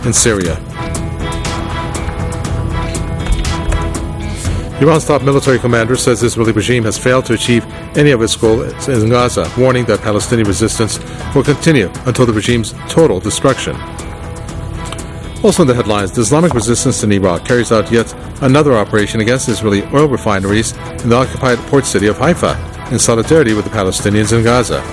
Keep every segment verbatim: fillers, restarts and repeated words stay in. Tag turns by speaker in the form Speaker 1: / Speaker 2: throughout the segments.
Speaker 1: in Syria. Iran's top military commander says the Israeli regime has failed to achieve any of its goals in Gaza, warning that Palestinian resistance will continue until the regime's total destruction. Also in the headlines, the Islamic resistance in Iraq carries out yet another operation against Israeli oil refineries in the occupied port city of Haifa, in solidarity with the Palestinians in Gaza.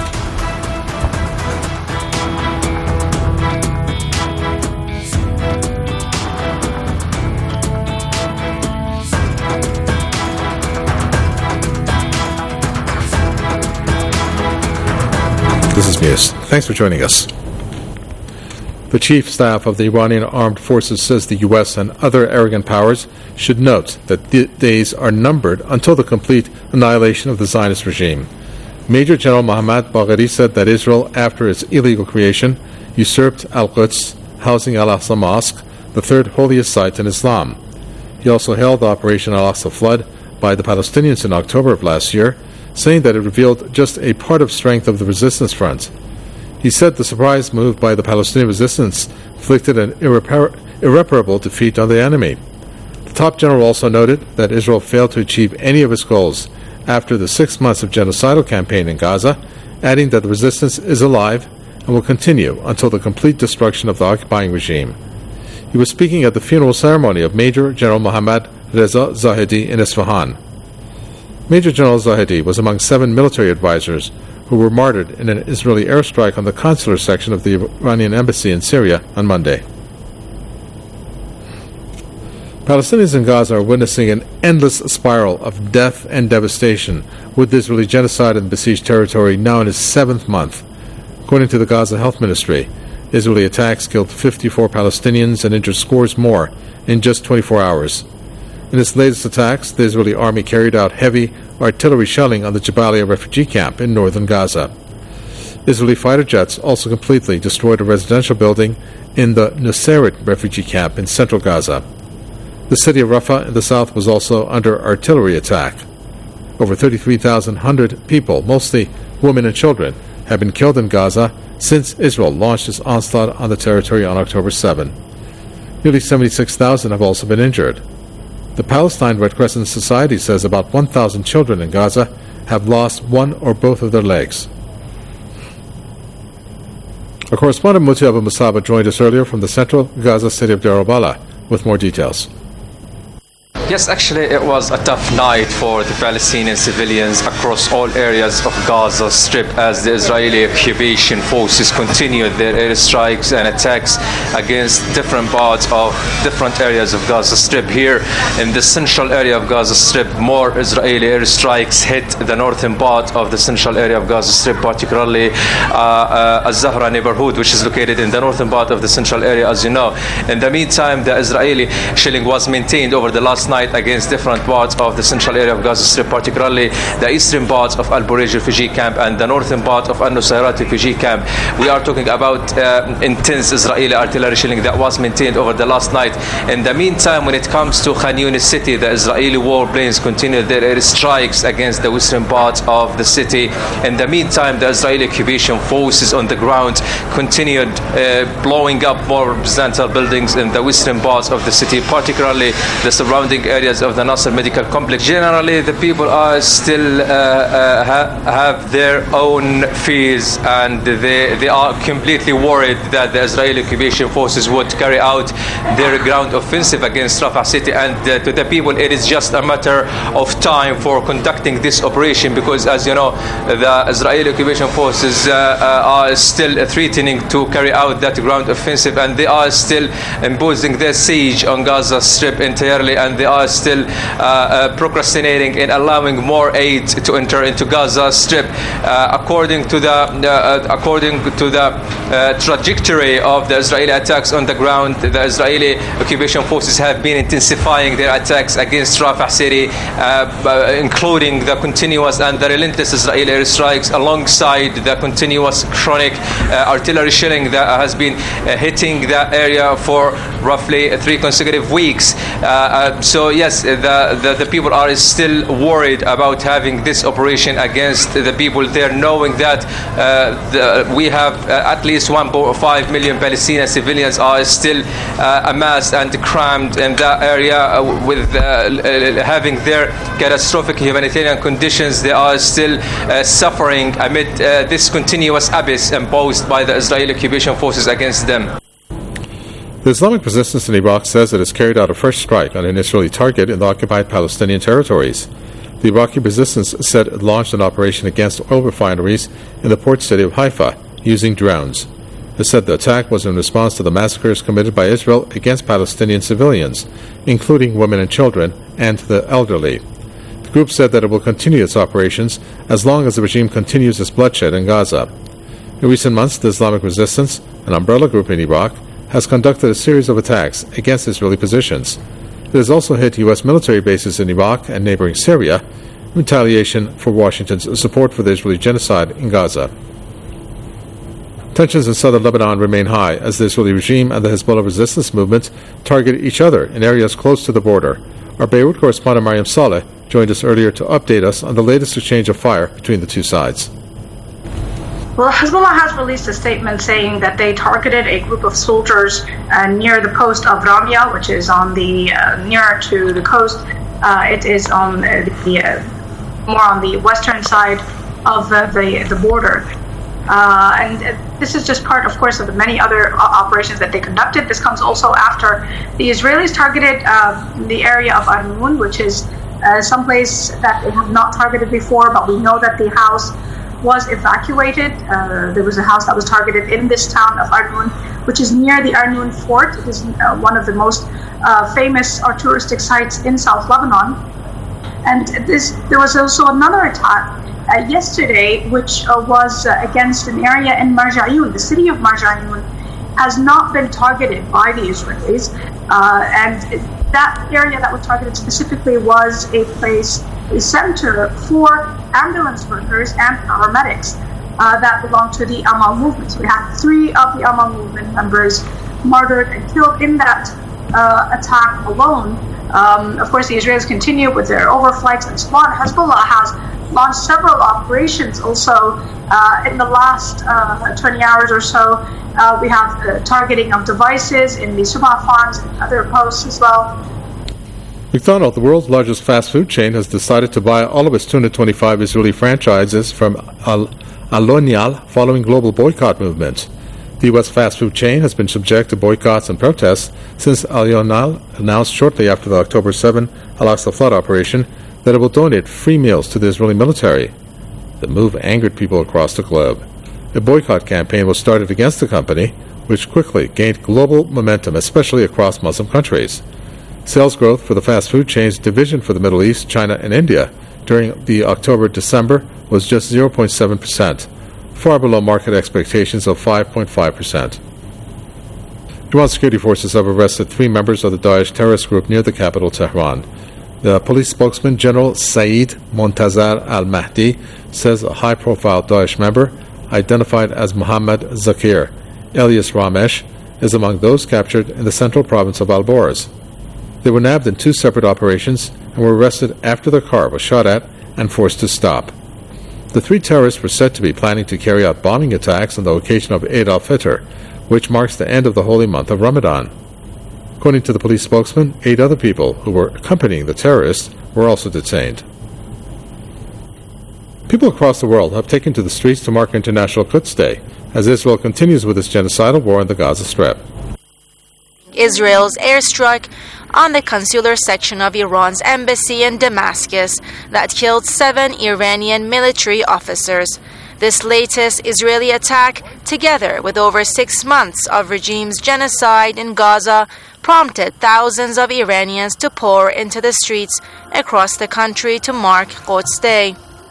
Speaker 1: This is Muse. Thanks for joining us. The Chief Staff of the Iranian Armed Forces says the U S and other arrogant powers should note that the days are numbered until the complete annihilation of the Zionist regime. Major General Mohammad Bagheri said that Israel, after its illegal creation, usurped Al-Quds, housing Al-Aqsa Mosque, the third holiest site in Islam. He also hailed Operation Al-Aqsa Flood by the Palestinians in October of last year, saying that it revealed just a part of strength of the resistance front. He said the surprise move by the Palestinian resistance inflicted an irrepar- irreparable defeat on the enemy. The top general also noted that Israel failed to achieve any of its goals after the six months of genocidal campaign in Gaza, adding that the resistance is alive and will continue until the complete destruction of the occupying regime. He was speaking at the funeral ceremony of Major General Mohammad Reza Zahedi in Isfahan. Major General Zahedi was among seven military advisors who were martyred in an Israeli airstrike on the consular section of the Iranian embassy in Syria on Monday. Palestinians in Gaza are witnessing an endless spiral of death and devastation, with the Israeli genocide in the besieged territory now in its seventh month. According to the Gaza Health Ministry, Israeli attacks killed fifty-four Palestinians and injured scores more in just twenty-four hours. In its latest attacks, the Israeli army carried out heavy artillery shelling on the Jabalia refugee camp in northern Gaza. Israeli fighter jets also completely destroyed a residential building in the Nusayrat refugee camp in central Gaza. The city of Rafah in the south was also under artillery attack. Over thirty-three thousand one hundred people, mostly women and children, have been killed in Gaza since Israel launched its onslaught on the territory on October seventh. Nearly seventy-six thousand have also been injured. The Palestine Red Crescent Society says about one thousand children in Gaza have lost one or both of their legs. Our correspondent Muti Abu Musaba joined us earlier from the central Gaza city of Deir al-Balah with more details.
Speaker 2: Yes, actually it was a tough night for the Palestinian civilians across all areas of Gaza Strip as the Israeli occupation forces continued their airstrikes and attacks against different parts of different areas of Gaza Strip. Here in the central area of Gaza Strip, more Israeli airstrikes hit the northern part of the central area of Gaza Strip, particularly uh, uh, Al-Zahra neighborhood, which is located in the northern part of the central area, as you know. In the meantime, the Israeli shelling was maintained over the last night against different parts of the central area of Gaza Strip, particularly the eastern parts of Al Bureij refugee camp and the northern part of Al Nusayrat refugee camp. We are talking about uh, intense Israeli artillery shelling that was maintained over the last night. In the meantime, when it comes to Khan Yunis city, the Israeli warplanes continued their air strikes against the western part of the city. In the meantime, the Israeli occupation forces on the ground continued uh, blowing up more residential buildings in the western parts of the city, particularly the surrounding areas of the Nasser Medical Complex. Generally, the people are still uh, uh, ha- have their own fears, and they they are completely worried that the Israeli occupation forces would carry out their ground offensive against Rafah city. And uh, to the people, it is just a matter of time for conducting this operation, because, as you know, the Israeli occupation forces uh, uh, are still threatening to carry out that ground offensive, and they are still imposing their siege on Gaza Strip entirely, and they are still uh, uh, procrastinating in allowing more aid to enter into Gaza Strip. Uh, according to the uh, according to the uh, trajectory of the Israeli attacks on the ground, the Israeli occupation forces have been intensifying their attacks against Rafah city, uh, including the continuous and the relentless Israeli airstrikes, alongside the continuous chronic uh, artillery shelling that has been uh, hitting the area for roughly three consecutive weeks. Uh, uh, so yes, the, the, the people are still worried about having this operation against the people there, knowing that uh, the, we have uh, at least one point five million Palestinian civilians are still uh, amassed and crammed in that area uh, with uh, having their catastrophic humanitarian conditions. They are still uh, suffering amid uh, this continuous abyss imposed by the Israeli occupation forces against them.
Speaker 1: The Islamic resistance in Iraq says it has carried out a first strike on an Israeli target in the occupied Palestinian territories. The Iraqi resistance said it launched an operation against oil refineries in the port city of Haifa using drones. It said the attack was in response to the massacres committed by Israel against Palestinian civilians, including women and children, and the elderly. The group said that it will continue its operations as long as the regime continues its bloodshed in Gaza. In recent months, the Islamic resistance, an umbrella group in Iraq, has conducted a series of attacks against Israeli positions. It has also hit U S military bases in Iraq and neighboring Syria in retaliation for Washington's support for the Israeli genocide in Gaza. Tensions in southern Lebanon remain high as the Israeli regime and the Hezbollah resistance movement target each other in areas close to the border. Our Beirut correspondent Mariam Saleh joined us earlier to update us on the latest exchange of fire between the two sides.
Speaker 3: Well, Hezbollah has released a statement saying that they targeted a group of soldiers uh, near the post of Ramia, which is on the uh, nearer to the coast. Uh, it is on the, the uh, more on the western side of uh, the the border. Uh, and this is just part, of course, of the many other operations that they conducted. This comes also after the Israelis targeted uh, the area of Arnoun, which is uh, someplace that they have not targeted before, but we know that the house was evacuated. Uh, there was a house that was targeted in this town of Arnoun, which is near the Arnoun fort. It is uh, one of the most uh, famous or touristic sites in South Lebanon. And this, there was also another attack Uh, yesterday, which uh, was uh, against an area in Marjayoun. The city of Marjayoun has not been targeted by the Israelis, uh, and that area that was targeted specifically was a place, a center for ambulance workers and paramedics uh, that belong to the Amal movement. So we have three of the Amal movement members martyred and killed in that uh, attack alone. Um, of course, the Israelis continue with their overflights and spawn. Hezbollah has launched several operations also uh, in the last uh, twenty hours or so. Uh, we have uh, targeting of devices in the Subah farms and other posts as well.
Speaker 1: McDonald's, the world's largest fast food chain, has decided to buy all of its two hundred twenty-five Israeli franchises from Al- Alonial following global boycott movement. The U S fast food chain has been subject to boycotts and protests since Alonial announced shortly after the October seventh Al-Aqsa flood operation that it will donate free meals to the Israeli military. The move angered people across the globe. A boycott campaign was started against the company, which quickly gained global momentum, especially across Muslim countries. Sales growth for the fast food chain's division for the Middle East, China, and India during the October-December was just zero point seven percent, far below market expectations of five point five percent. Iran security forces have arrested three members of the Daesh terrorist group near the capital, Tehran. The police spokesman, General Saeed Montazar al-Mahdi, says a high-profile Daesh member, identified as Mohammad Zakir, alias Ramesh, is among those captured in the central province of Al-Borz. They were nabbed in two separate operations and were arrested after their car was shot at and forced to stop. The three terrorists were said to be planning to carry out bombing attacks on the occasion of Eid al-Fitr, which marks the end of the holy month of Ramadan. According to the police spokesman, eight other people who were accompanying the terrorists were also detained. People across the world have taken to the streets to mark International Quds Day as Israel continues with its genocidal war in the Gaza Strip.
Speaker 4: Israel's airstrike on the consular section of Iran's embassy in Damascus that killed seven Iranian military officers. This latest Israeli attack, together with over six months of regime's genocide in Gaza, prompted thousands of Iranians to pour into the streets across the country to mark Quds Day.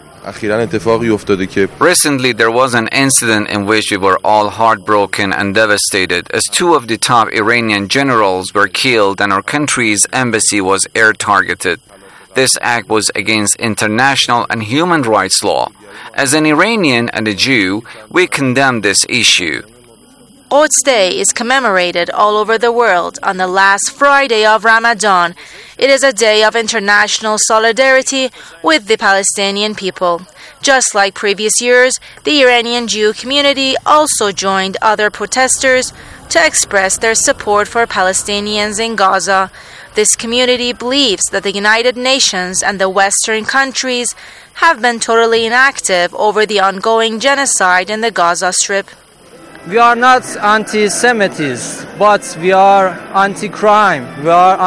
Speaker 5: Recently, there was an incident in which we were all heartbroken and devastated as two of the top Iranian generals were killed and our country's embassy was air targeted. This act was against international and human rights law. As an Iranian and a Jew, we condemn this issue.
Speaker 4: Quds Day is commemorated all over the world on the last Friday of Ramadan. It is a day of international solidarity with the Palestinian people. Just like previous years, the Iranian Jew community also joined other protesters to express their support for Palestinians in Gaza. This community believes that the United Nations and the Western countries have been totally inactive over the ongoing genocide in the Gaza Strip.
Speaker 6: We are not anti-Semites, but we are anti-crime, we are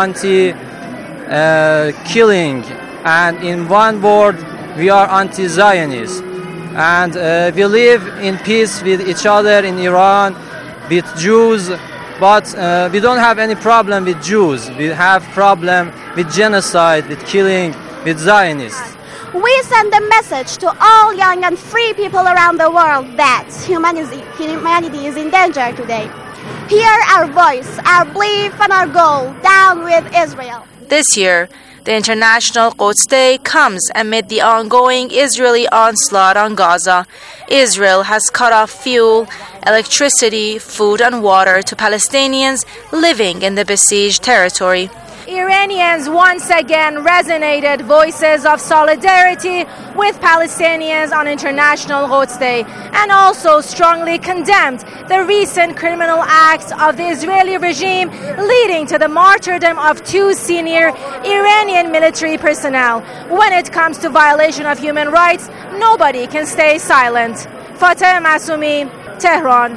Speaker 6: anti-killing, uh, and in one word, we are anti-Zionists. And uh, we live in peace with each other in Iran, with Jews, but uh, we don't have any problem with Jews. We have problem with genocide, with killing, with Zionists.
Speaker 7: We send a message to all young and free people around the world that humanity, humanity is in danger today. Hear our voice, our belief, and our goal, down with Israel.
Speaker 4: This year, the International Quds Day comes amid the ongoing Israeli onslaught on Gaza. Israel has cut off fuel, electricity, food, and water to Palestinians living in the besieged territory.
Speaker 8: Iranians once again resonated voices of solidarity with Palestinians on International Quds Day and also strongly condemned the recent criminal acts of the Israeli regime leading to the martyrdom of two senior Iranian military personnel. When it comes to violation of human rights, nobody can stay silent. Fateh Masumi, Tehran.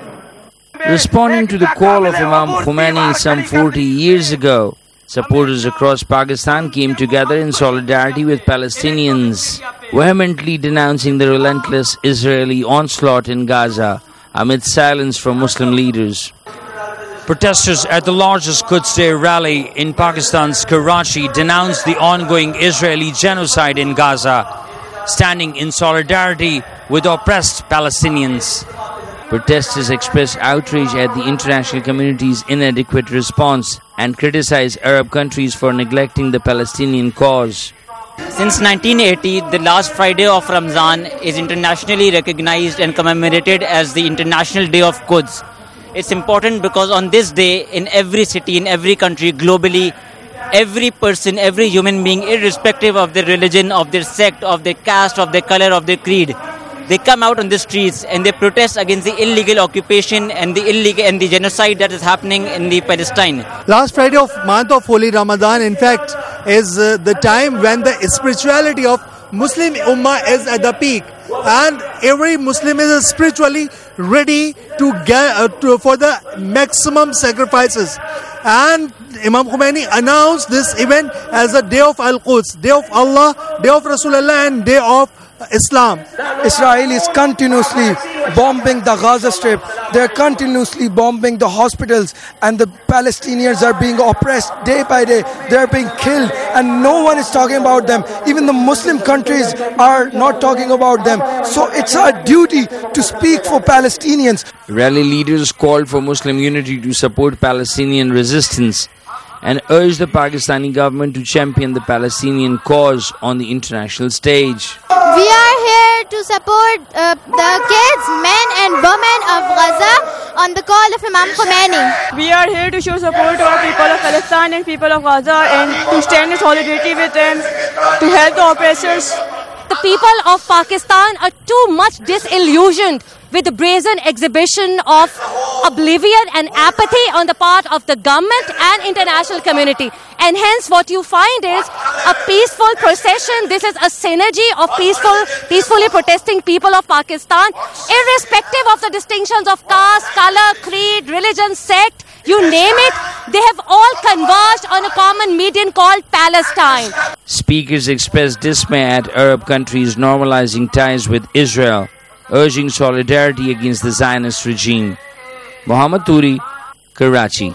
Speaker 9: Responding to the call of Imam Khomeini some forty years ago, supporters across Pakistan came together in solidarity with Palestinians, vehemently denouncing the relentless Israeli onslaught in Gaza amid silence from Muslim leaders.
Speaker 10: Protesters at the largest Quds Day rally in Pakistan's Karachi denounced the ongoing Israeli genocide in Gaza, standing in solidarity with oppressed Palestinians.
Speaker 9: Protesters expressed outrage at the international community's inadequate response and criticized Arab countries for neglecting the Palestinian cause.
Speaker 11: Since nineteen eighty, the last Friday of Ramadan is internationally recognized and commemorated as the International Day of Quds. It's important because on this day, in every city, in every country, globally, every person, every human being, irrespective of their religion, of their sect, of their caste, of their color, of their creed, they come out on the streets and they protest against the illegal occupation and the illegal and the genocide that is happening in the Palestine.
Speaker 12: Last Friday of month of Holy Ramadan, in fact, is uh, the time when the spirituality of Muslim Ummah is at the peak, and every Muslim is spiritually ready to get uh, to, for the maximum sacrifices. And Imam Khomeini announced this event as a day of Al-Quds, day of Allah, day of Rasulullah, and day of Islam.
Speaker 13: Israel is continuously bombing the Gaza Strip. They're continuously bombing the hospitals, and the Palestinians are being oppressed day by day. They're being killed, and no one is talking about them. Even the Muslim countries are not talking about them. So it's our duty to speak for Palestinians.
Speaker 9: Rally leaders called for Muslim unity to support Palestinian resistance and urged the Pakistani government to champion the Palestinian cause on the international stage.
Speaker 7: We are here to support uh, the kids, men and women of Gaza on the call of Imam Khomeini.
Speaker 14: We are here to show support to our people of Palestine and people of Gaza and to stand in solidarity with them, to help the oppressors.
Speaker 8: The people of Pakistan are too much disillusioned with the brazen exhibition of oblivion and apathy on the part of the government and international community. And hence what you find is a peaceful procession. This is a synergy of peaceful, peacefully protesting people of Pakistan, irrespective of the distinctions of caste, color, creed, religion, sect, you name it. They have all converged on a common median called Palestine.
Speaker 9: Speakers expressed dismay at Arab countries normalizing ties with Israel, urging solidarity against the Zionist regime. Muhammad Turi, Karachi.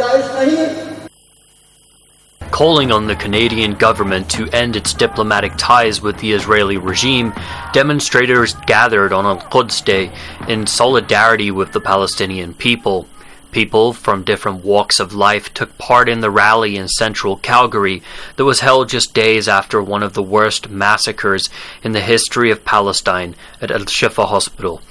Speaker 15: Calling on the Canadian government to end its diplomatic ties with the Israeli regime, demonstrators gathered on Al-Quds Day in solidarity with the Palestinian people. People from different walks of life took part in the rally in central Calgary that was held just days after one of the worst massacres in the history of Palestine at Al-Shifa Hospital.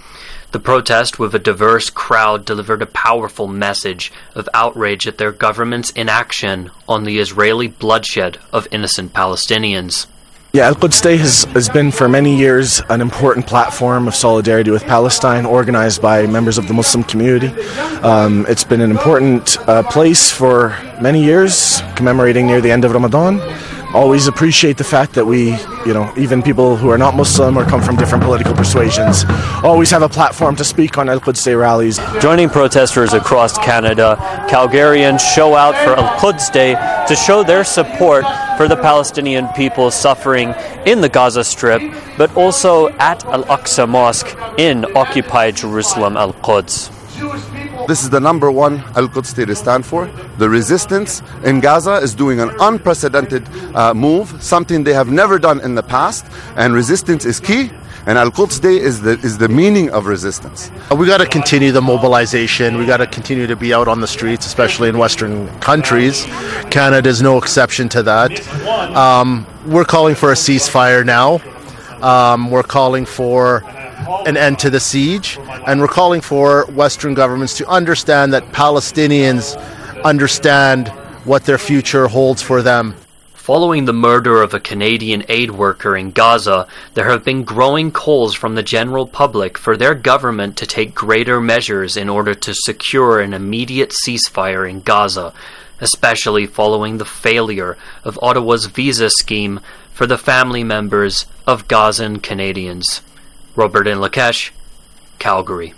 Speaker 15: The protest, with a diverse crowd, delivered a powerful message of outrage at their government's inaction on the Israeli bloodshed of innocent Palestinians.
Speaker 16: Yeah, Al-Quds Day has, has been for many years an important platform of solidarity with Palestine, organized by members of the Muslim community. Um, it's been an important uh, place for many years, commemorating near the end of Ramadan. Always appreciate the fact that we, you know, even people who are not Muslim or come from different political persuasions, always have a platform to speak on Al-Quds Day rallies.
Speaker 17: Joining protesters across Canada, Calgarians show out for Al-Quds Day to show their support for the Palestinian people suffering in the Gaza Strip, but also at Al-Aqsa Mosque in occupied Jerusalem, Al-Quds.
Speaker 18: This is the number one Al-Quds Day to stand for. The resistance in Gaza is doing an unprecedented uh, move, something they have never done in the past, and resistance is key. And Al-Quds Day is the is the meaning of resistance.
Speaker 19: We got to continue the mobilization. We got to continue to be out on the streets, especially in Western countries. Canada is no exception to that. Um, we're calling for a ceasefire now. Um, we're calling for an end to the siege, and we're calling for Western governments to understand that Palestinians understand what their future holds for them.
Speaker 15: Following the murder of a Canadian aid worker in Gaza, there have been growing calls from the general public for their government to take greater measures in order to secure an immediate ceasefire in Gaza, especially following the failure of Ottawa's visa scheme for the family members of Gazan Canadians. Robert Inlakesh, Calgary.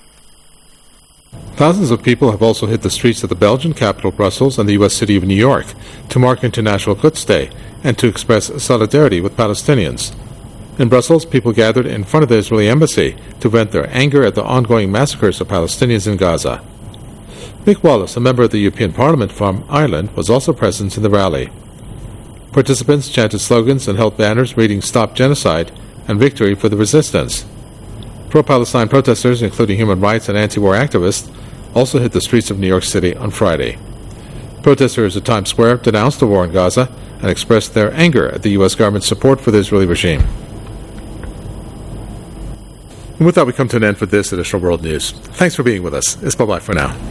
Speaker 1: Thousands of people have also hit the streets of the Belgian capital, Brussels, and the U S city of New York to mark International Quds Day and to express solidarity with Palestinians. In Brussels, people gathered in front of the Israeli embassy to vent their anger at the ongoing massacres of Palestinians in Gaza. Mick Wallace, a member of the European Parliament from Ireland, was also present in the rally. Participants chanted slogans and held banners reading "Stop Genocide" and "Victory for the Resistance." Pro-Palestine protesters, including human rights and anti-war activists, also hit the streets of New York City on Friday. Protesters at Times Square denounced the war in Gaza and expressed their anger at the U S government's support for the Israeli regime. And with that, we come to an end for this edition of World News. Thanks for being with us. It's bye-bye for now.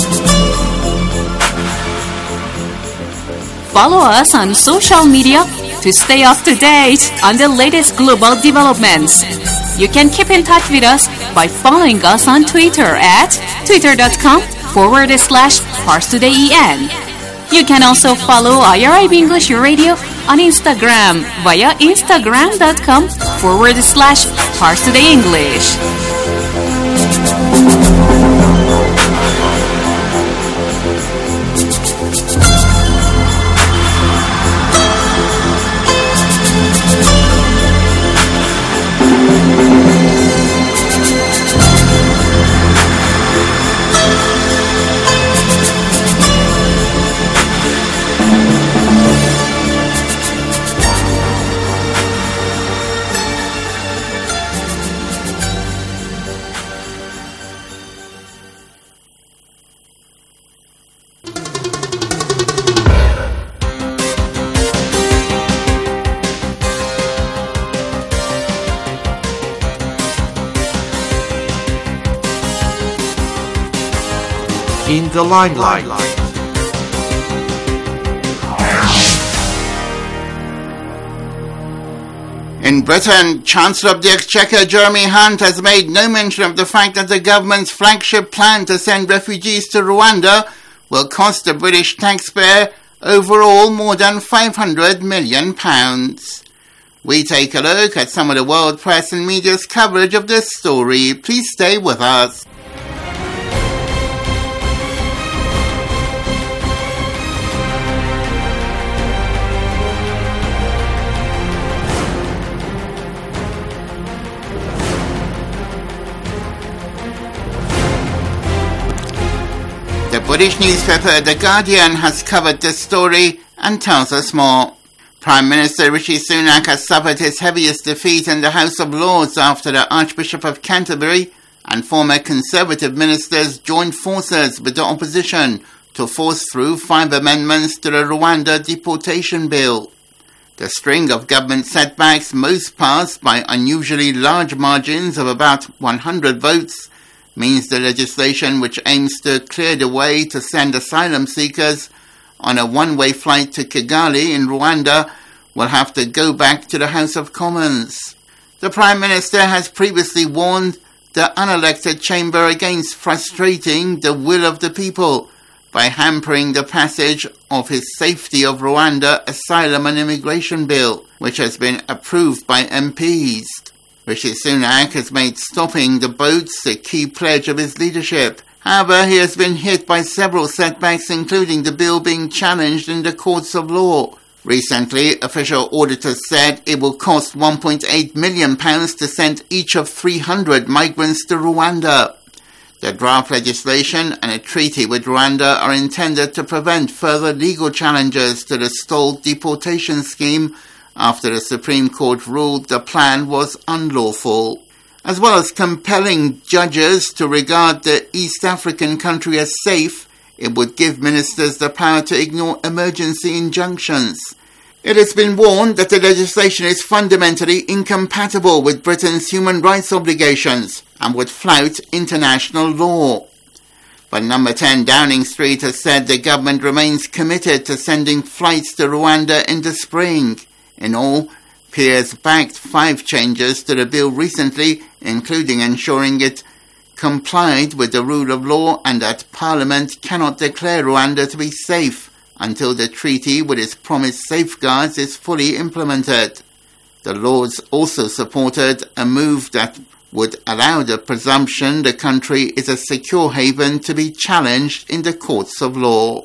Speaker 20: Follow us on social media to stay up to date on the latest global developments. You can keep in touch with us by following us on Twitter at twitter.com forward slash ParsTodayEN. You can also follow I R I B English Radio on Instagram via instagram.com forward slash ParsTodayEnglish.
Speaker 21: In the limelight.
Speaker 22: In Britain, Chancellor of the Exchequer Jeremy Hunt has made no mention of the fact that the government's flagship plan to send refugees to Rwanda will cost the British taxpayer overall more than five hundred million pounds. We take a look at some of the world press and media's coverage of this story. Please stay with us. The British newspaper The Guardian has covered this story and tells us more. Prime Minister Rishi Sunak has suffered his heaviest defeat in the House of Lords after the Archbishop of Canterbury and former Conservative ministers joined forces with the opposition to force through five amendments to the Rwanda deportation bill. The string of government setbacks, most passed by unusually large margins of about one hundred votes, means the legislation, which aims to clear the way to send asylum seekers on a one-way flight to Kigali in Rwanda, will have to go back to the House of Commons. The Prime Minister has previously warned the unelected chamber against frustrating the will of the people by hampering the passage of his Safety of Rwanda Asylum and Immigration Bill, which has been approved by M Ps. Rishi Sunak has made stopping the boats a key pledge of his leadership. However, he has been hit by several setbacks, including the bill being challenged in the courts of law. Recently, official auditors said it will cost one point eight million pounds to send each of three hundred migrants to Rwanda. The draft legislation and a treaty with Rwanda are intended to prevent further legal challenges to the stalled deportation scheme after the Supreme Court ruled the plan was unlawful, as well as compelling judges to regard the East African country as safe. It would give ministers the power to ignore emergency injunctions. It has been warned that the legislation is fundamentally incompatible with Britain's human rights obligations and would flout international law. But Number ten Downing Street has said the government remains committed to sending flights to Rwanda in the spring. In all, peers backed five changes to the bill recently, including ensuring it complied with the rule of law and that Parliament cannot declare Rwanda to be safe until the treaty with its promised safeguards is fully implemented. The Lords also supported a move that would allow the presumption the country is a secure haven to be challenged in the courts of law.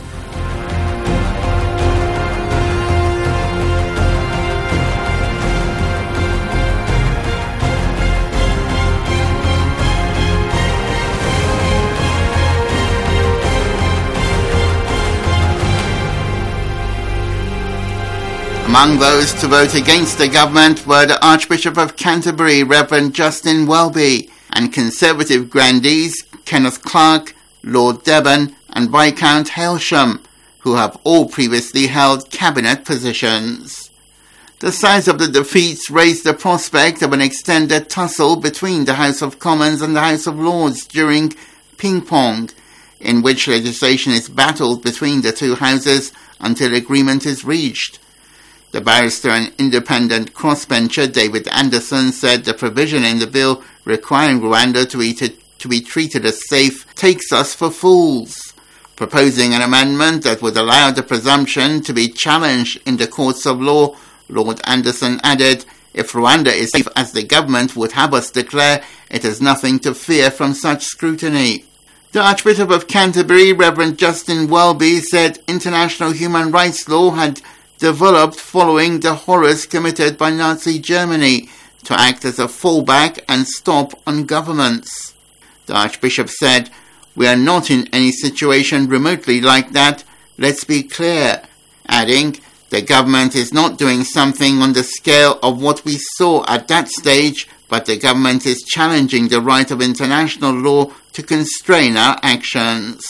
Speaker 22: Among those to vote against the government were the Archbishop of Canterbury, Reverend Justin Welby, and Conservative grandees Kenneth Clarke, Lord Devon and Viscount Hailsham, who have all previously held cabinet positions. The size of the defeats raised the prospect of an extended tussle between the House of Commons and the House of Lords during ping-pong, in which legislation is battled between the two houses until agreement is reached. The barrister and independent crossbencher David Anderson said the provision in the bill requiring Rwanda to, eat it, to be treated as safe takes us for fools. Proposing an amendment that would allow the presumption to be challenged in the courts of law, Lord Anderson added, "If Rwanda is safe as the government would have us declare, it has nothing to fear from such scrutiny." The Archbishop of Canterbury, Reverend Justin Welby, said international human rights law had developed following the horrors committed by Nazi Germany to act as a fallback and stop on governments. The Archbishop said, "We are not in any situation remotely like that, let's be clear," adding, "The government is not doing something on the scale of what we saw at that stage, but the government is challenging the right of international law to constrain our actions."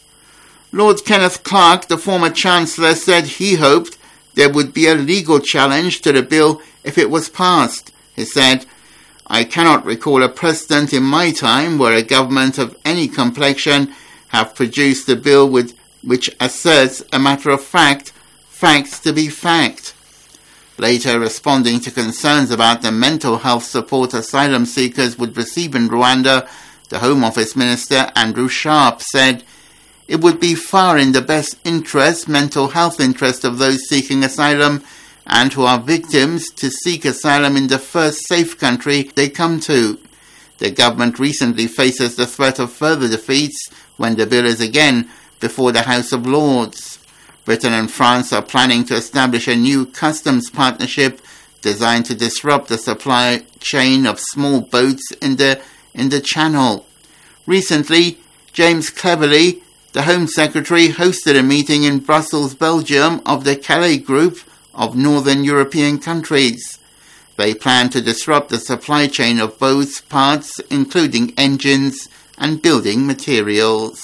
Speaker 22: Lord Kenneth Clarke, the former Chancellor, said he hoped there would be a legal challenge to the bill if it was passed. He said, "I cannot recall a precedent in my time where a government of any complexion have produced a bill with, which asserts a matter of fact, facts to be fact." Later, responding to concerns about the mental health support asylum seekers would receive in Rwanda, the Home Office Minister Andrew Sharp said, "It would be far in the best interest, mental health interest of those seeking asylum and who are victims to seek asylum in the first safe country they come to. The government recently faces the threat of further defeats when the bill is again before the House of Lords. Britain and France are planning to establish a new customs partnership designed to disrupt the supply chain of small boats in the, in the Channel. Recently, James Cleverly, the Home Secretary, hosted a meeting in Brussels, Belgium, of the Calais Group of Northern European countries. They plan to disrupt the supply chain of boats, parts, including engines and building materials.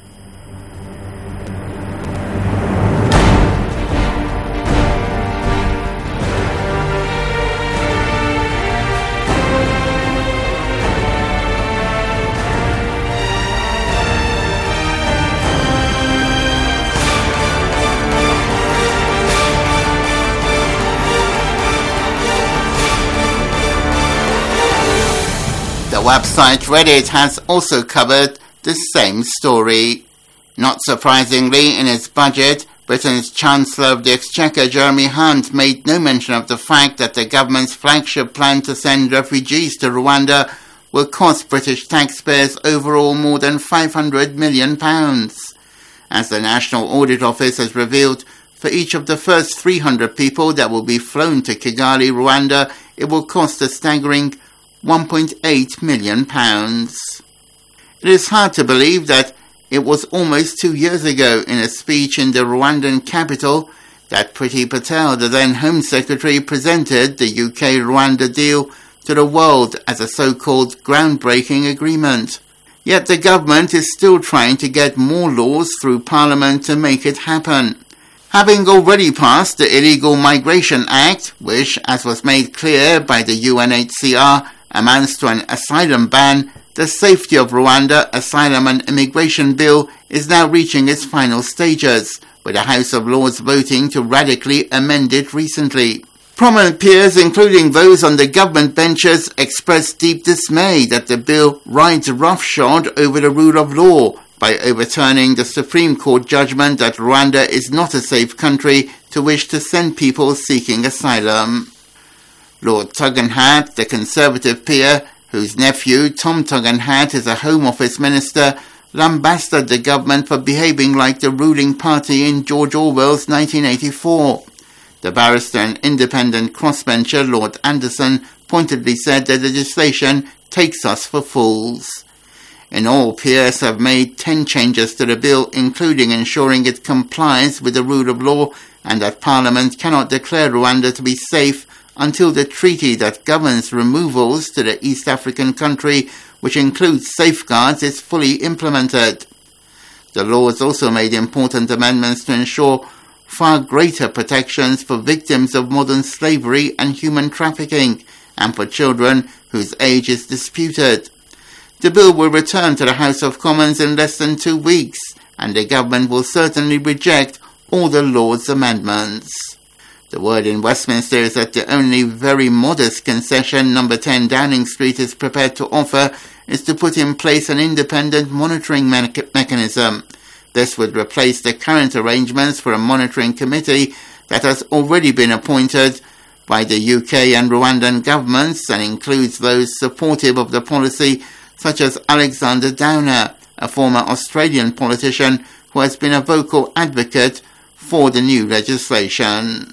Speaker 22: The website Reddit has also covered the same story. Not surprisingly, in its budget, Britain's Chancellor of the Exchequer Jeremy Hunt made no mention of the fact that the government's flagship plan to send refugees to Rwanda will cost British taxpayers overall more than five hundred million pounds. As the National Audit Office has revealed, for each of the first three hundred people that will be flown to Kigali, Rwanda, it will cost a staggering one point eight million pounds. It is hard to believe that it was almost two years ago in a speech in the Rwandan capital that Priti Patel, the then Home Secretary, presented the U K-Rwanda deal to the world as a so-called groundbreaking agreement. Yet the government is still trying to get more laws through Parliament to make it happen. Having already passed the Illegal Migration Act, which, as was made clear by the U N H C R, amounts to an asylum ban, the Safety of Rwanda Asylum and Immigration Bill is now reaching its final stages, with the House of Lords voting to radically amend it recently. Prominent peers, including those on the government benches, expressed deep dismay that the bill rides roughshod over the rule of law by overturning the Supreme Court judgment that Rwanda is not a safe country to which to send people seeking asylum. Lord Tugendhat, the Conservative peer, whose nephew, Tom Tugendhat, is a Home Office Minister, lambasted the government for behaving like the ruling party in George Orwell's nineteen eighty-four. The barrister and independent crossbencher, Lord Anderson, pointedly said the legislation takes us for fools. In all, peers have made ten changes to the bill, including ensuring it complies with the rule of law and that Parliament cannot declare Rwanda to be safe until the treaty that governs removals to the East African country, which includes safeguards, is fully implemented. The Lords also made important amendments to ensure far greater protections for victims of modern slavery and human trafficking, and for children whose age is disputed. The bill will return to the House of Commons in less than two weeks, and the government will certainly reject all the Lords' amendments. The word in Westminster is that the only very modest concession Number ten Downing Street is prepared to offer is to put in place an independent monitoring me- mechanism. This would replace the current arrangements for a monitoring committee that has already been appointed by the U K and Rwandan governments and includes those supportive of the policy, such as Alexander Downer, a former Australian politician who has been a vocal advocate for the new legislation.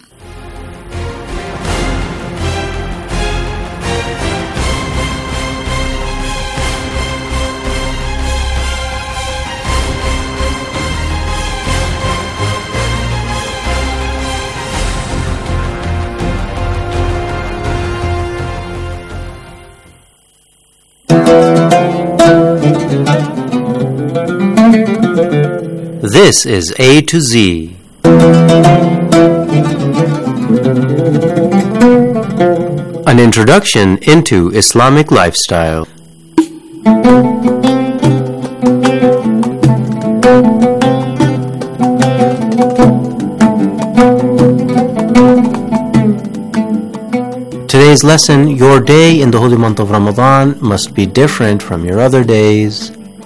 Speaker 2: This is A to Z. An introduction into Islamic lifestyle. Today's lesson: your day in the holy month of Ramadan must be different from your other days.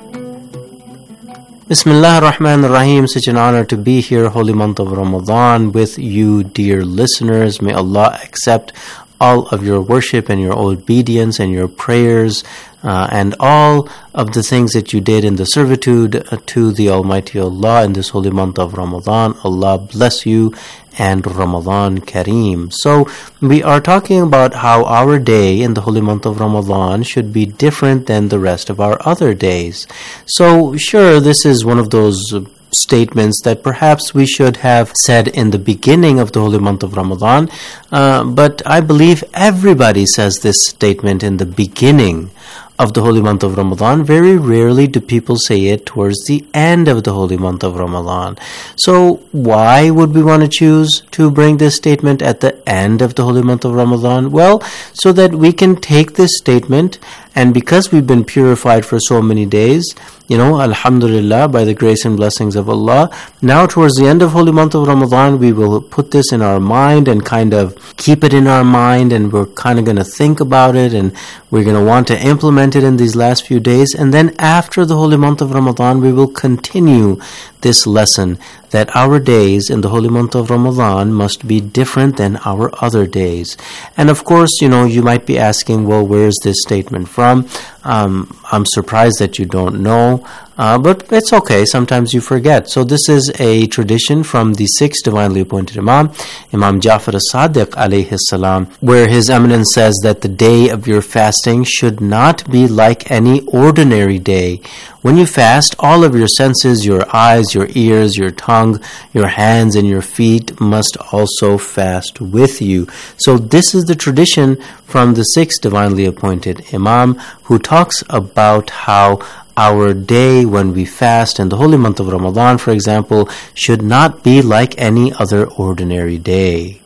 Speaker 2: Bismillah ar-Rahman ar-Rahim. Such an honor to be here, holy month of Ramadan, with you, dear listeners. May Allah accept all of your worship and your obedience and your prayers uh, and all of the things that you did in the servitude uh, to the Almighty Allah in this holy month of Ramadan. Allah bless you and Ramadan Kareem. So we are talking about how our day in the holy month of Ramadan should be different than the rest of our other days. So sure, this is one of those statements that perhaps we should have said in the beginning of the holy month of Ramadan, uh, but I believe everybody says this statement in the beginning of the holy month of Ramadan. Very rarely do people say it towards the end of the holy month of Ramadan. So why would we want to choose to bring this statement at the end of the holy month of Ramadan? Well, so that we can take this statement, and because we've been purified for so many days, you know, alhamdulillah, by the grace and blessings of Allah, now towards the end of holy month of Ramadan, we will put this in our mind and kind of keep it in our mind, and we're kind of going to think about it, and we're going to want to implement it in these last few days. And then after the holy month of Ramadan, we will continue this lesson that our days in the holy month of Ramadan must be different than our other days. And of course, you know, you might be asking, well, where is this statement from? Um, I'm surprised that you don't know, uh, but it's okay. Sometimes you forget. So this is a tradition from the sixth divinely appointed Imam, Imam Ja'far as-Sadiq alayhi salam, where His Eminence says that the day of your fasting should not be like any ordinary day. When you fast, all of your senses, your eyes, your ears, your tongue, your hands, and your feet must also fast with you. So this is the tradition from the sixth divinely appointed Imam, who talks about how our day when we fast in the holy month of Ramadan, for example, should not be like any other ordinary day.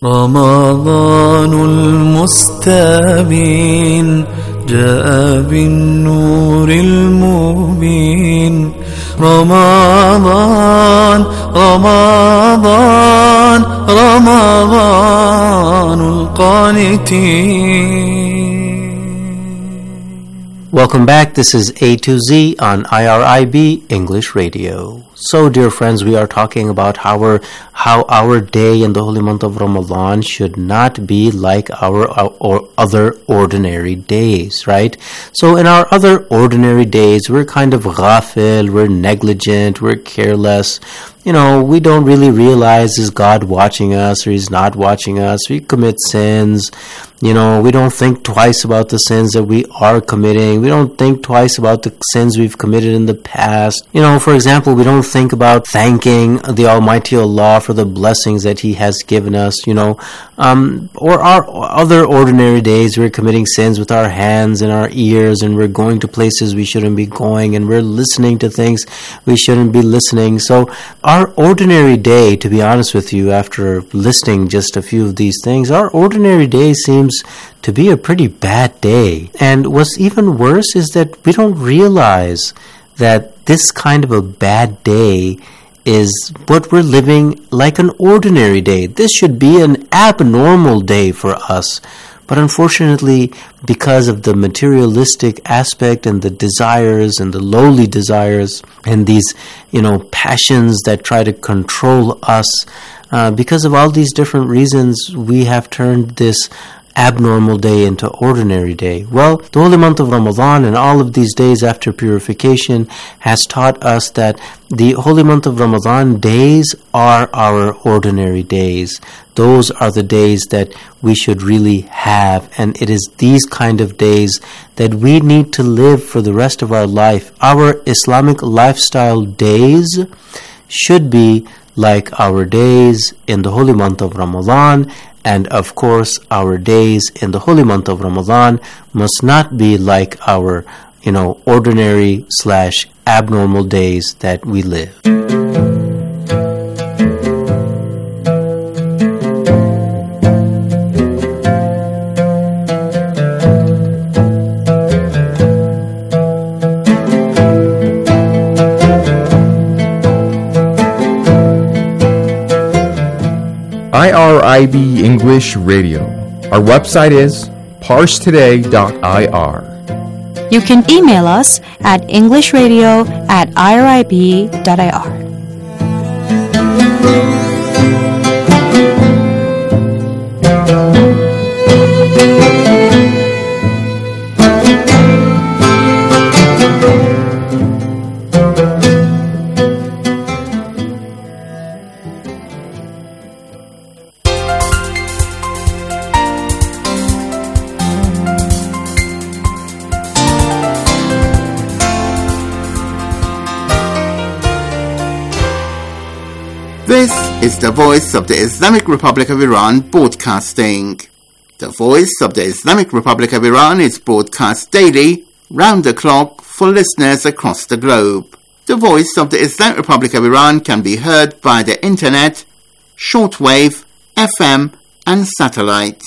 Speaker 3: Ramadanul mustabin jaa bin nuril mubin. Ramadan, Ramadan, Ramadanul qanitin.
Speaker 2: Welcome back. This is A to Z on I R I B English Radio. So, dear friends, we are talking about how our, how our day in the holy month of Ramadan should not be like our, our or other ordinary days, right? So, in our other ordinary days, we're kind of ghafil, we're negligent, we're careless. You know, we don't really realize, is God watching us or He's not watching us? We commit sins. You know, we don't think twice about the sins that we are committing. We don't think twice about the sins we've committed in the past. You know, for example, we don't think about thanking the Almighty Allah for the blessings that He has given us, you know. Um, or our other ordinary days, we're committing sins with our hands and our ears, and we're going to places we shouldn't be going, and we're listening to things we shouldn't be listening. So our ordinary day, to be honest with you, after listing just a few of these things, our ordinary day seems to be a pretty bad day. And what's even worse is that we don't realize that this kind of a bad day is what we're living like an ordinary day. This should be an abnormal day for us. But unfortunately, because of the materialistic aspect and the desires and the lowly desires and these, you know, passions that try to control us, uh, because of all these different reasons, we have turned this abnormal day into ordinary day. Well, the holy month of Ramadan and all of these days after purification has taught us that the holy month of Ramadan days are our ordinary days. Those are the days that we should really have, and it is these kind of days that we need to live for the rest of our life. Our Islamic lifestyle days should be like our days in the holy month of Ramadan. And of course, our days in the holy month of Ramadan must not be like our, you know, ordinary slash abnormal days that we live.
Speaker 5: I R I B English Radio. Our website is parse today dot I R.
Speaker 6: You can email us at englishradio at I R I B dot I R.
Speaker 22: This is the Voice of the Islamic Republic of Iran broadcasting. The Voice of the Islamic Republic of Iran is broadcast daily, round the clock, for listeners across the globe. The Voice of the Islamic Republic of Iran can be heard by the internet, shortwave, F M, and satellites.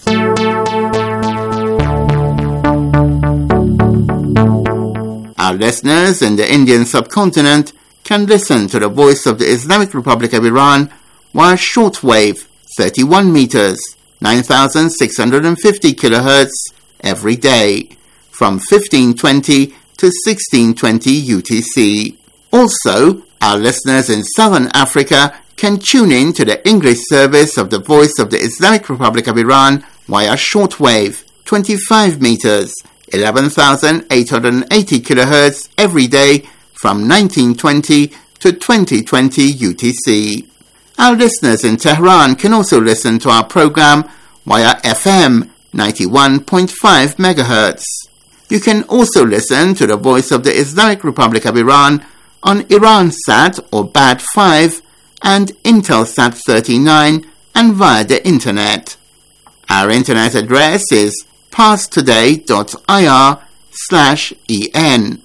Speaker 22: Our listeners in the Indian subcontinent can listen to the Voice of the Islamic Republic of Iran via shortwave thirty-one meters, nine thousand six hundred fifty kilohertz every day from fifteen twenty to sixteen twenty U T C. Also, our listeners in Southern Africa can tune in to the English service of the Voice of the Islamic Republic of Iran via shortwave twenty-five meters, eleven thousand eight hundred eighty kilohertz every day from nineteen twenty to twenty twenty U T C. Our listeners in Tehran can also listen to our program via F M ninety-one point five megahertz. You can also listen to the Voice of the Islamic Republic of Iran on Iransat or B A D five and Intelsat thirty-nine and via the internet. Our internet address is parstoday dot I R slash E N.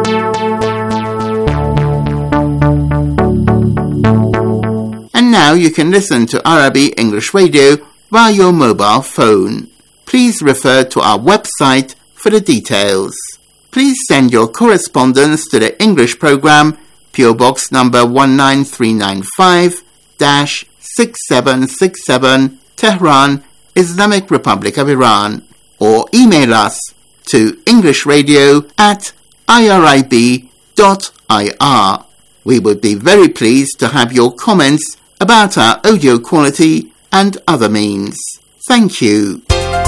Speaker 22: And now you can listen to Arabi English Radio via your mobile phone. Please refer to our website for the details. Please send your correspondence to the English program, P O Box number one nine three nine five, six seven six seven, Tehran, Islamic Republic of Iran, or email us to englishradio at I R I B dot I R. We would be very pleased to have your comments about our audio quality and other means. Thank you.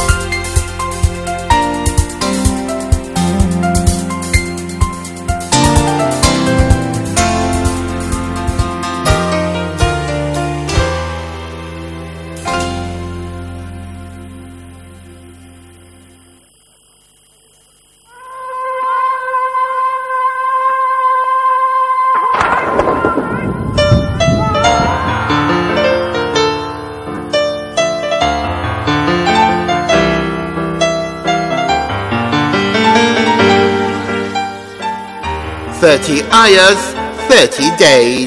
Speaker 22: thirty ayahs, thirty days.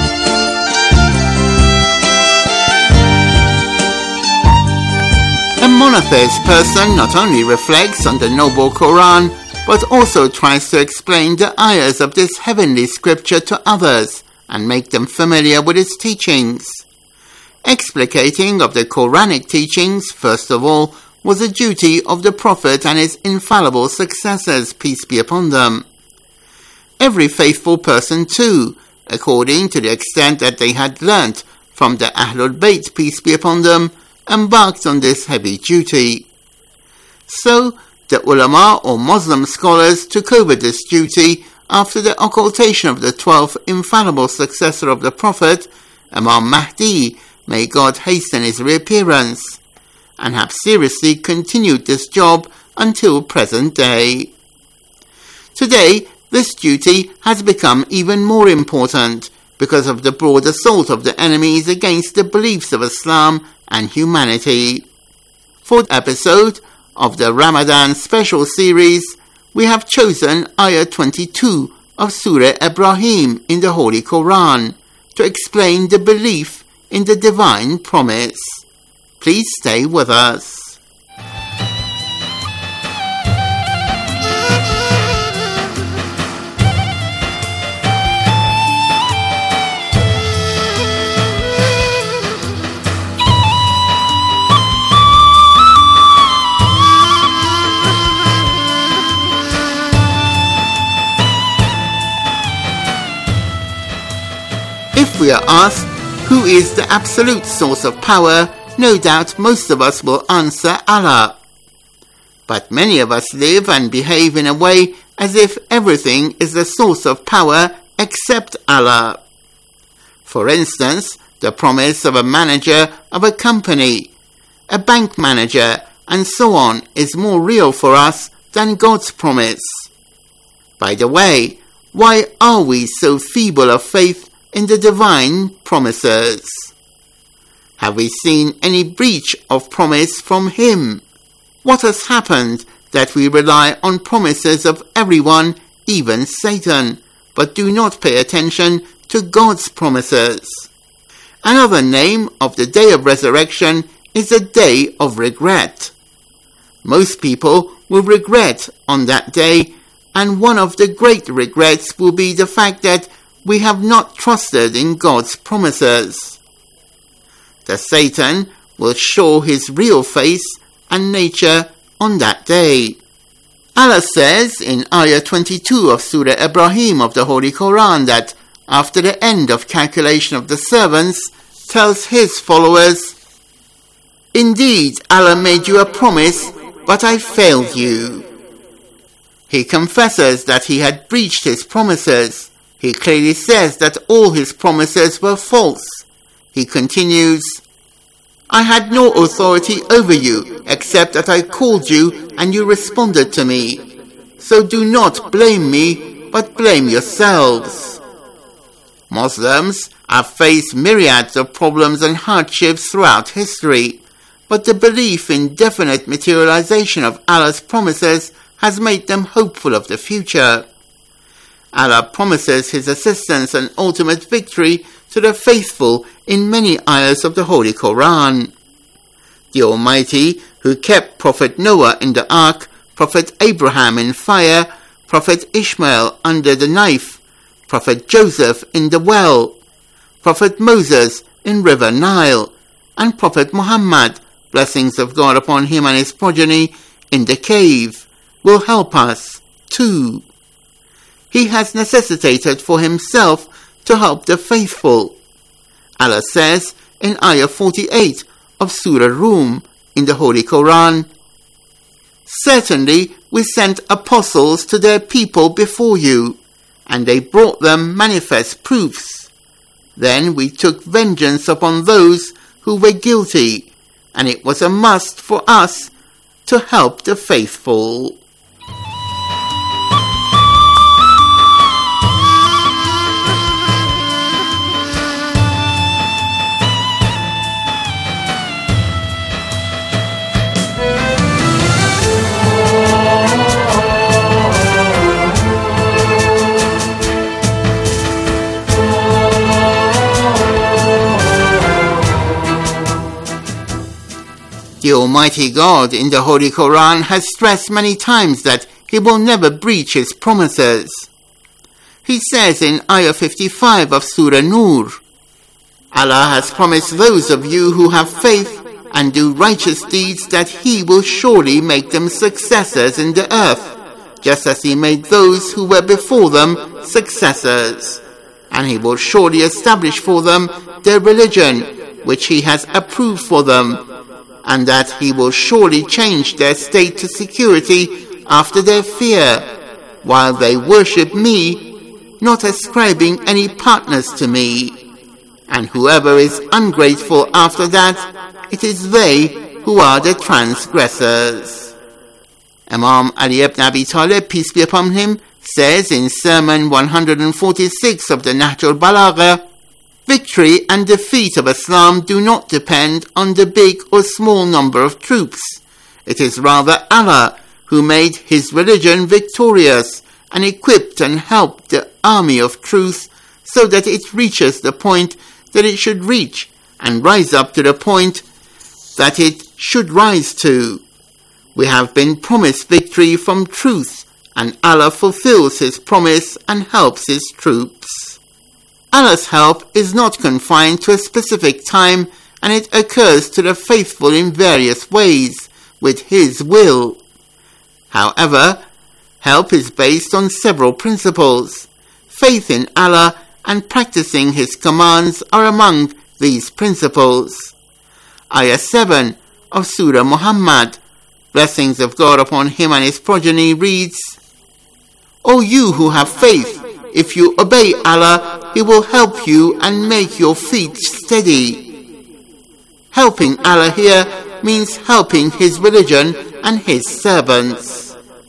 Speaker 22: A monotheist person not only reflects on the noble Quran, but also tries to explain the ayahs of this heavenly scripture to others and make them familiar with its teachings. Explicating of the Quranic teachings, first of all, was a duty of the Prophet and his infallible successors, peace be upon them. Every faithful person too, according to the extent that they had learnt from the Ahlul Bayt, peace be upon them, embarked on this heavy duty. So, the ulama or Muslim scholars took over this duty after the occultation of the twelfth infallible successor of the Prophet, Imam Mahdi, may God hasten his reappearance, and have seriously continued this job until present day. Today, this duty has become even more important because of the broad assault of the enemies against the beliefs of Islam and humanity. For the episode of the Ramadan special series, we have chosen Ayah twenty-two of Surah Ibrahim in the Holy Quran to explain the belief in the divine promise. Please stay with us. If we are asked who is the absolute source of power, no doubt most of us will answer Allah. But many of us live and behave in a way as if everything is the source of power except Allah. For instance, the promise of a manager of a company, a bank manager, and so on is more real for us than God's promise. By the way, why are we so feeble of faith in the divine promises? Have we seen any breach of promise from Him? What has happened that we rely on promises of everyone, even Satan, but do not pay attention to God's promises? Another name of the day of resurrection is the day of regret. Most people will regret on that day, and one of the great regrets will be the fact that we have not trusted in God's promises. The Satan will show his real face and nature on that day. Allah says in Ayah twenty-two of Surah Ibrahim of the Holy Quran that after the end of calculation of the servants, tells his followers, "Indeed, Allah made you a promise, but I failed you." He confesses that he had breached his promises. He clearly says that all his promises were false. He continues, "I had no authority over you, except that I called you and you responded to me. So do not blame me, but blame yourselves." Muslims have faced myriads of problems and hardships throughout history, but the belief in definite materialization of Allah's promises has made them hopeful of the future. Allah promises His assistance and ultimate victory to the faithful in many ayahs of the Holy Quran. The Almighty, who kept Prophet Noah in the ark, Prophet Abraham in fire, Prophet Ishmael under the knife, Prophet Joseph in the well, Prophet Moses in River Nile, and Prophet Muhammad, blessings of God upon him and his progeny, in the cave, will help us too. He has necessitated for himself to help the faithful. Allah says in Ayah forty-eight of Surah Rum in the Holy Quran, "Certainly we sent apostles to their people before you, and they brought them manifest proofs. Then we took vengeance upon those who were guilty, and it was a must for us to help the faithful." The Almighty God in the Holy Quran has stressed many times that He will never breach His promises. He says in Ayah fifty-five of Surah Nur, Allah has promised those of you who have faith and do righteous deeds that He will surely make them successors in the earth, just as He made those who were before them successors. And He will surely establish for them their religion, which He has approved for them, and that He will surely change their state to security after their fear, while they worship Me, not ascribing any partners to Me. And whoever is ungrateful after that, it is they who are the transgressors. Imam Ali ibn Abi Talib, peace be upon him, says in Sermon one hundred forty-six of the Nahj al-Balagha, victory and defeat of Islam do not depend on the big or small number of troops. It is rather Allah who made His religion victorious and equipped and helped the army of truth so that it reaches the point that it should reach and rise up to the point that it should rise to. We have been promised victory from truth, and Allah fulfills His promise and helps His troops. Allah's help is not confined to a specific time, and it occurs to the faithful in various ways, with His will. However, help is based on several principles. Faith in Allah and practicing His commands are among these principles. Ayah seven of Surah Muhammad, blessings of God upon him and his progeny, reads, O you who have faith, if you obey Allah, He will help you and make your feet steady. Helping Allah here means helping His religion and His servants.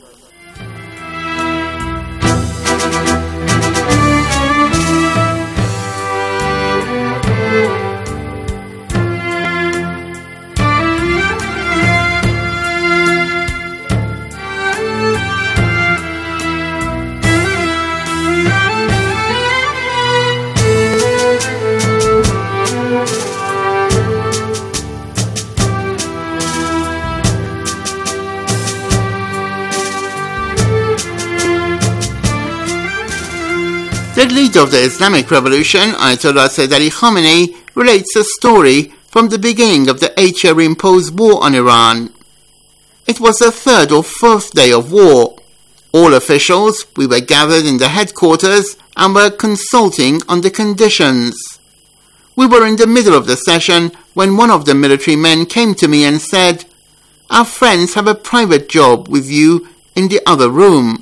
Speaker 22: The leader of the Islamic Revolution, Ayatollah Sayyid Ali Khamenei, relates a story from the beginning of the eight-year imposed war on Iran. It was the third or fourth day of war. All officials, we were gathered in the headquarters and were consulting on the conditions. We were in the middle of the session when one of the military men came to me and said, Our friends have a private job with you in the other room.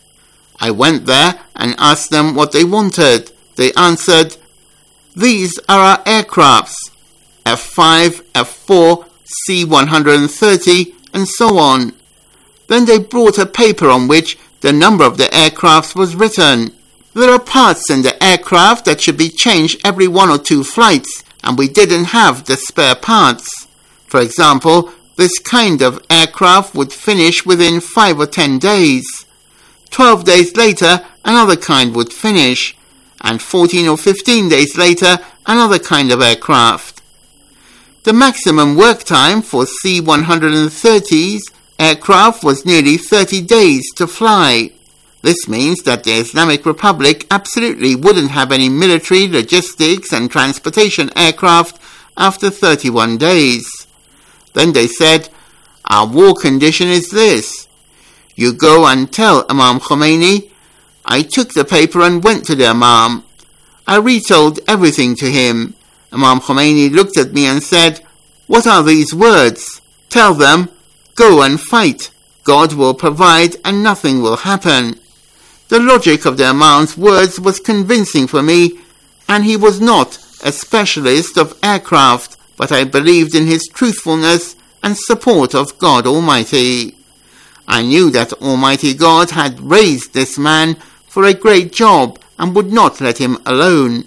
Speaker 22: I went there and asked them what they wanted. They answered, These are our aircrafts, F five, F four, C one thirty, and so on. Then they brought a paper on which the number of the aircrafts was written. There are parts in the aircraft that should be changed every one or two flights, and we didn't have the spare parts. For example, this kind of aircraft would finish within five or ten days. Twelve days later, another kind would finish, and fourteen or fifteen days later, another kind of aircraft. The maximum work time for C one thirty's aircraft was nearly thirty days to fly. This means that the Islamic Republic absolutely wouldn't have any military, logistics and transportation aircraft after thirty-one days. Then they said, Our war condition is this. You go and tell Imam Khomeini. I took the paper and went to the Imam. I retold everything to him. Imam Khomeini looked at me and said, What are these words? Tell them, Go and fight. God will provide and nothing will happen. The logic of the Imam's words was convincing for me, and he was not a specialist of aircraft, but I believed in his truthfulness and support of God Almighty. I knew that Almighty God had raised this man for a great job and would not let him alone.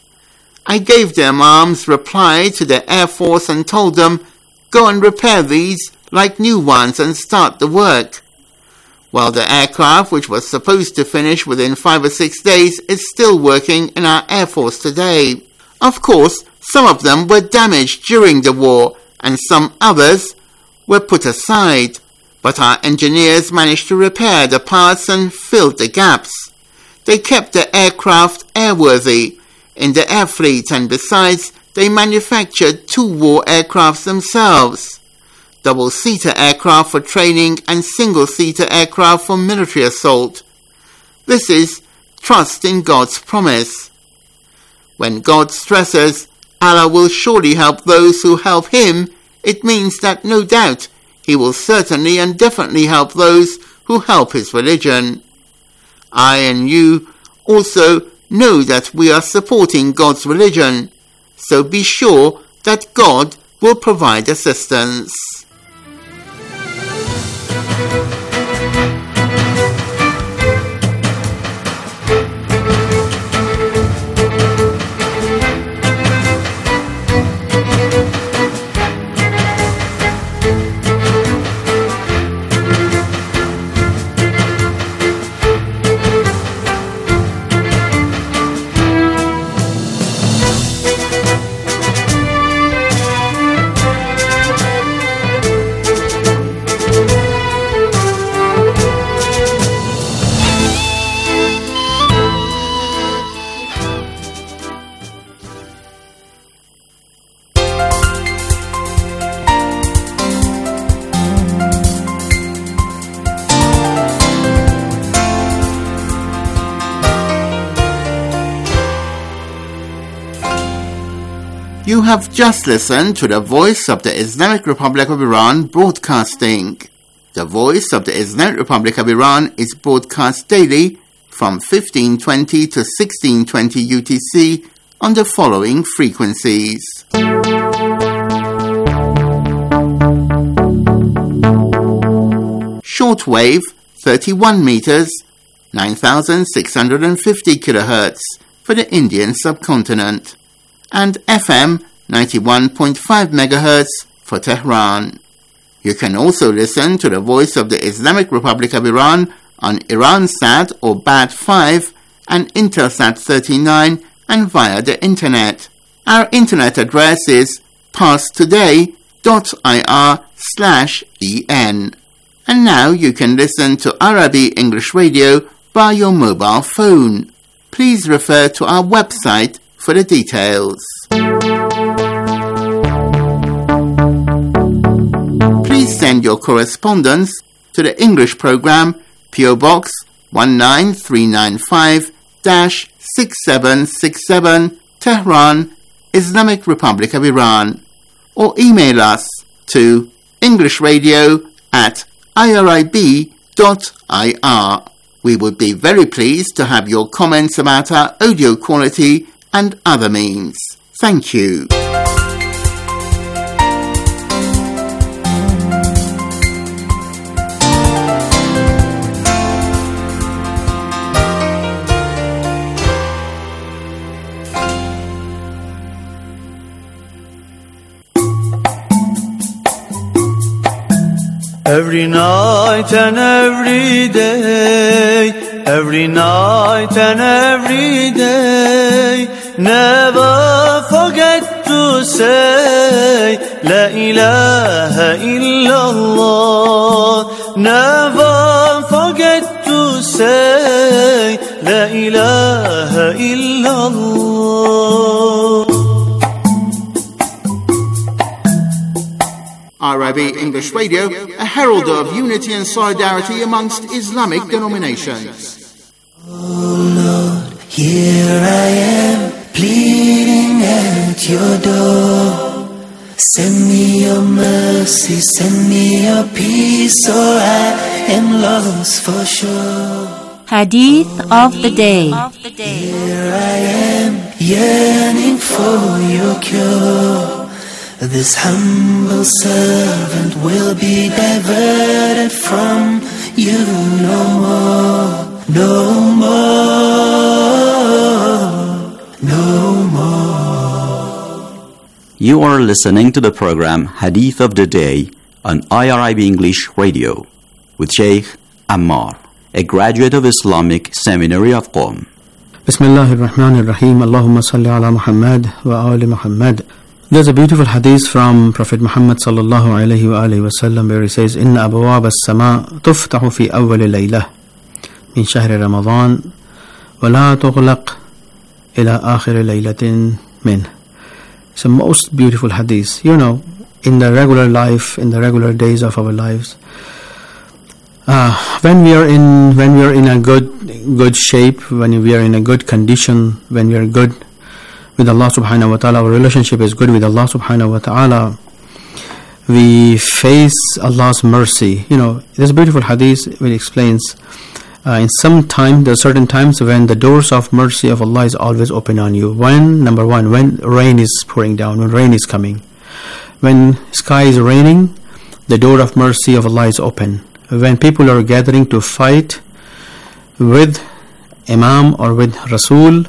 Speaker 22: I gave the Imam's reply to the Air Force and told them, Go and repair these like new ones and start the work. Well, the aircraft, which was supposed to finish within five or six days, is still working in our Air Force today. Of course, some of them were damaged during the war, and some others were put aside, but our engineers managed to repair the parts and filled the gaps. They kept the aircraft airworthy in the air fleet, and besides, they manufactured two war aircraft themselves, double-seater aircraft for training and single-seater aircraft for military assault. This is trust in God's promise. When God stresses, Allah will surely help those who help him, it means that no doubt he will certainly and definitely help those who help his religion. I and you also know that we are supporting God's religion, so be sure that God will provide assistance. You have just listened to the Voice of the Islamic Republic of Iran broadcasting. The Voice of the Islamic Republic of Iran is broadcast daily from fifteen twenty to sixteen twenty U T C on the following frequencies. Shortwave thirty-one meters, nine thousand six hundred fifty kilohertz for the Indian subcontinent, and F M ninety-one point five megahertz for Tehran. You can also listen to the Voice of the Islamic Republic of Iran on Iransat or B A T five and Intelsat thirty-nine and via the internet. Our internet address is parstoday.ir slash en. And now you can listen to Arabic English Radio by your mobile phone. Please refer to our website for the details. Please send your correspondence to the English program, P O Box one nine three nine five, six seven six seven, Tehran, Islamic Republic of Iran, or email us to englishradio at irib dot I R. We would be very pleased to have your comments about our audio quality and other means. Thank you.
Speaker 3: Every night and every day, every night and every day, never forget to say La ilaha illallah. Never forget to say La ilaha illallah.
Speaker 22: Arabic English Radio, a herald of unity and solidarity amongst Islamic denominations.
Speaker 3: Oh Lord, here I am, pleading at your door. Send me your mercy, send me your peace, or I am lost for sure.
Speaker 6: Hadith of the day.
Speaker 3: Here I am, yearning for your cure. This humble servant will be diverted from you no more, no more, no more.
Speaker 4: You are listening to the program Hadith of the Day on I R I B English Radio with Sheikh Ammar, a graduate of Islamic Seminary of Qom.
Speaker 10: Bismillahir Rahmanir Rahim. Allahumma salli ala Muhammad wa ali Muhammad.
Speaker 2: There's a beautiful hadith from Prophet Muhammad sallallahu alayhi wa alihi wa sallam where he says, إِنَّ أَبْوَابَ السَّمَاءِ تُفْتَحُ فِي أَوَّلِ لَيْلَةٍ مِنْ شَهْرِ رَمَضَانَ وَلَا تُغْلَقْ إِلَى آخِرِ لَيْلَةٍ مِنْهِ. It's a most beautiful hadith. You know, in the regular life, in the regular days of our lives, uh, when we are in when we are in a good good shape, when we are in a good condition, when we are good with Allah subhanahu wa ta'ala, our relationship is good with Allah subhanahu wa ta'ala, we face Allah's mercy. You know, there's a beautiful hadith which explains uh, in some time, there are certain times when the doors of mercy of Allah is always open on you. When, number one, when rain is pouring down, when rain is coming. When sky is raining, the door of mercy of Allah is open. When people are gathering to fight with Imam or with Rasul,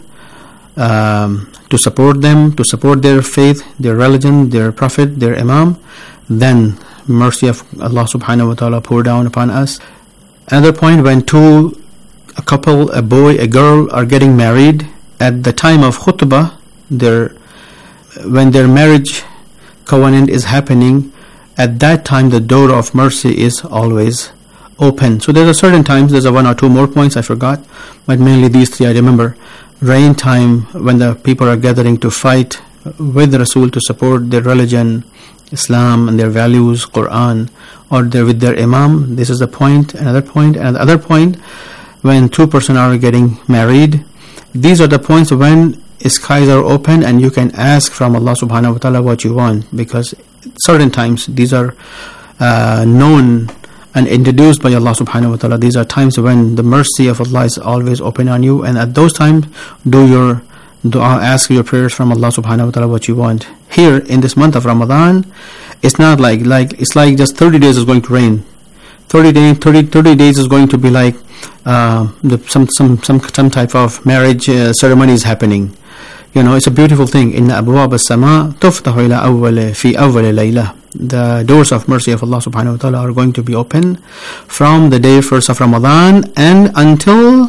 Speaker 2: um, to support them, to support their faith, their religion, their prophet, their Imam, then mercy of Allah subhanahu wa ta'ala pour down upon us. Another point, when two, a couple, a boy, a girl are getting married, at the time of khutbah, their, when their marriage covenant is happening, at that time the door of mercy is always open. So there's a certain times, there's a one or two more points I forgot, but mainly these three I remember. Rain time, when the people are gathering to fight with the Rasul to support their religion, Islam and their values, Quran, or they're with their Imam. This is the point. Another point, and the other point, when two persons are getting married. These are the points when skies are open and you can ask from Allah subhanahu wa ta'ala what you want, because certain times these are uh, known and introduced by Allah subhanahu wa ta'ala. These are times when the mercy of Allah is always open on you, and at those times do your dua, ask your prayers from Allah subhanahu wa ta'ala what you want. Here in this month of Ramadan, it's not like like it's like just thirty days is going to rain. thirty days thirty, thirty days is going to be like uh, the, some some some some type of marriage uh, ceremony is happening. You know, it's a beautiful thing. إِنَّ أَبْوَابَ السَّمَاءِ تُفْتَحُ إِلَى أَوَّلِ فِي أَوَّلِ لَيْلَةٍ. The doors of mercy of Allah subhanahu wa ta'ala are going to be open from the day first of Ramadan and until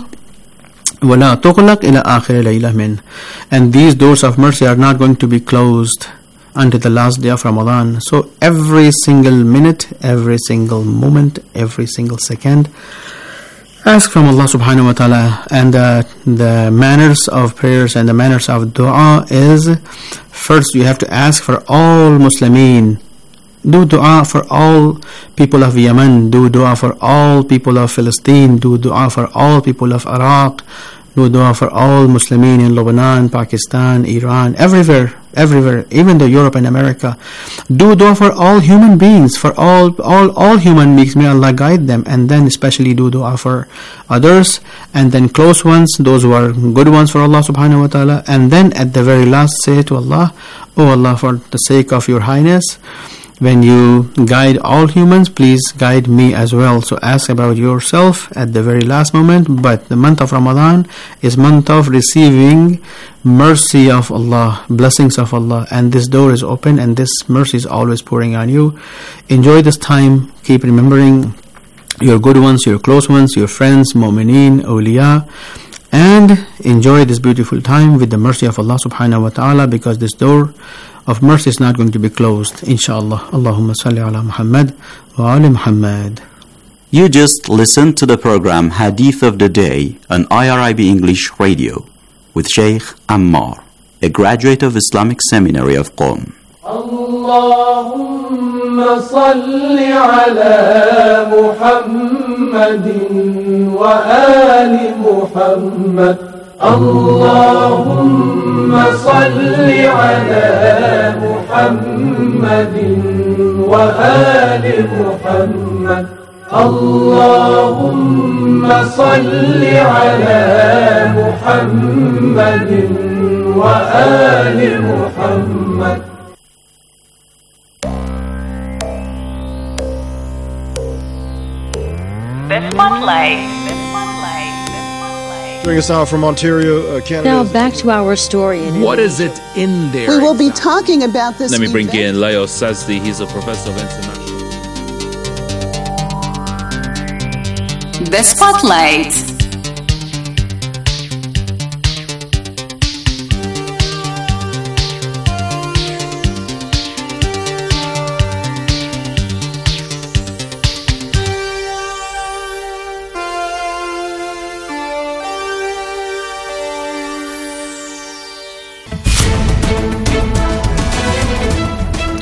Speaker 2: وَلَا تُغْلَقْ إِلَى آخِرِ لَيْلَةٍ مِنْ. And these doors of mercy are not going to be closed until the last day of Ramadan. So every single minute, every single moment, every single second, ask from Allah subhanahu wa ta'ala. And uh, the manners of prayers and the manners of dua is, first you have to ask for all Muslimin. Do dua for all people of Yemen. Do dua for all people of Palestine. Do dua for all people of Iraq. Do dua for all Muslimin in Lebanon, Pakistan, Iran, everywhere, everywhere, even the Europe and America. Do dua for all human beings, for all, all, all human beings. May Allah guide them. And then especially do dua for others. And then close ones, those who are good ones for Allah subhanahu wa ta'ala. And then at the very last say to Allah, Oh Allah, for the sake of your highness, when you guide all humans, please guide me as well. So ask about yourself at the very last moment. But the month of Ramadan is month of receiving mercy of Allah, blessings of Allah, and this door is open and this mercy is always pouring on you. Enjoy this time. Keep remembering your good ones, your close ones, your friends, mu'mineen, awliya, and enjoy this beautiful time with the mercy of Allah subhanahu wa ta'ala, because this door of mercy is not going to be closed, inshallah. Allahumma salli ala Muhammad wa ali Muhammad.
Speaker 4: You just listened to the program Hadith of the Day on I R I B English Radio with Sheikh Ammar, a graduate of Islamic Seminary of Qom.
Speaker 3: Allahumma salli ala Muhammadin wa ali Muhammad. Allahumma salli ala Muhammadin wa ali Muhammad. Allahumma salli ala Muhammadin wa ali Muhammad.
Speaker 10: The Spotlight.
Speaker 11: Joining us now from Ontario, uh, Canada.
Speaker 23: Now back to our story. In
Speaker 24: what is it in there?
Speaker 25: We will be talking about this.
Speaker 24: Let me bring
Speaker 25: event.
Speaker 24: in Leo Sazdi. He's a professor of international.
Speaker 20: The Spotlight.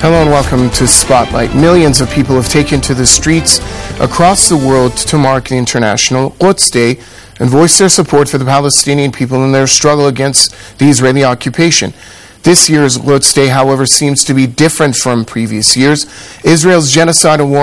Speaker 7: Hello and welcome to Spotlight. Millions of people have taken to the streets across the world to mark the International Quds Day and voice their support for the Palestinian people in their struggle against the Israeli occupation. This year's Quds Day, however, seems to be different from previous years. Israel's genocidal war